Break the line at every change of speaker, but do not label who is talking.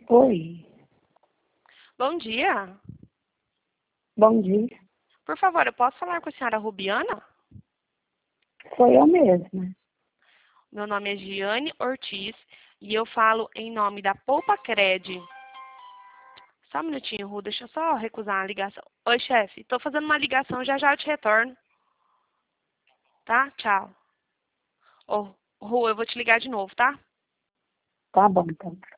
Oi,
Bom dia.
bom dia.
Por favor, eu posso falar com a senhora Rubiana?
Sou eu mesma.
Meu nome é Giane Ortiz e eu falo em nome da Poupa Cred. Só um minutinho, Ru, deixa eu só recusar a ligação. Oi, chefe, tô fazendo uma ligação, já já eu te retorno. Tá? Tchau. Ô, Ru, eu vou te ligar de novo, tá?
Tá bom, então.